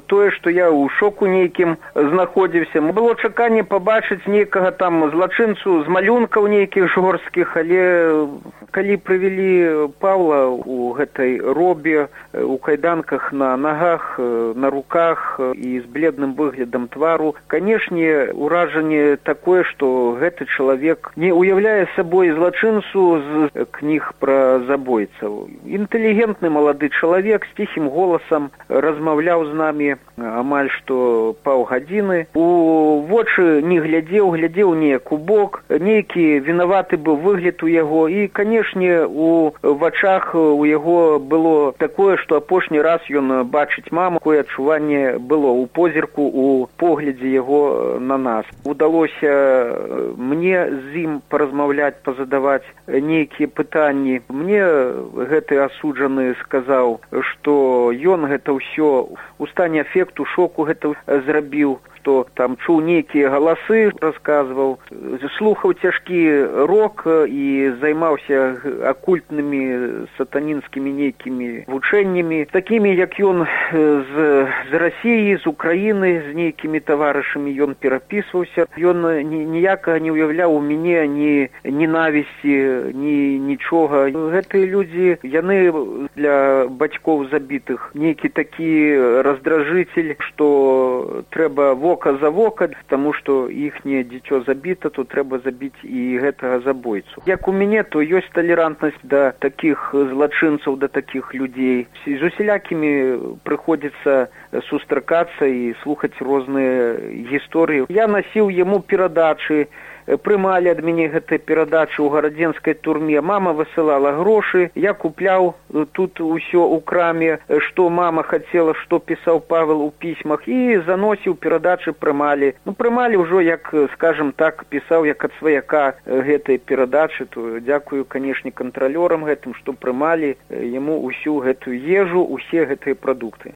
тое, што я ў шоку нейкім знаходзіўся. Было чаканне пабачыць нейкага там злачынцу з малюнкаў нейкіх жорсткіх, але калі прывялі Павла у гэтай робе, у кайданках на нагах, на руках і з бледным выглядам твару, канешне, уражанне такое, што гэты чалавек не уяўляе сабой злачынцу з кніг пра забойцаў. Інтэлігентны малады чалавек з ціхім голасам размаўляў з намі амаль што паўгадзіны. У вочы не глядзеў неяк у бок, нейкі вінаваты быў выгляд у яго, і, канешне, у вачах у яго было такое, што апошні раз ён бачыць маму, такое адчуванне было ў позірку, у поглядзе яго на нас. Удалося мне з ім паразмаўляць, пазадаваць нейкія пытанні. Мне гэты асуджаны сказаў, што ён гэта ўсё у стане афекту, шоку гэта зрабіў, што там чуў нейкія галасы, расказваў, слухаў цяжкі рок і займаўся акультнымі сатанінскімі нейкімі вучэннямі, такімі, як ён з Расіі, з Украіны, з нейкімі таварышамі ён перапісваўся. Ён ніякага не ўяўляў у мяне ні ненавісці, ні нічога. Гэтыя людзі, яны для бацькоў забітых нейкі такі раздражитель, што трэба вока за вока, таму што іхняе дзіцё забіта, то трэба забіць і гэтага забойцу. Як у мяне, то ёсць талерантнасць да такіх злачынцаў, да такіх людзей. З усялякімі прыходзіцца сустракацца і слухаць розныя гісторыі. Я насіў яму перадачы, прымалі ад мяне гэтыя перадачы ў гарадзенскай турме. Мама высылала грошы, я купляў тут усё ў краме, што мама хацела, што пісаў Павел у пісьмах, і заносіў перадачы, прымалі. Прымалі ўжо, як, скажем так, пісаў як ад сваяка гэтыя перадачы, то дзякую, канешне, кантралёрам гэтым, што прымалі яму ўсю гэтую ежу, усе гэтыя прадукты.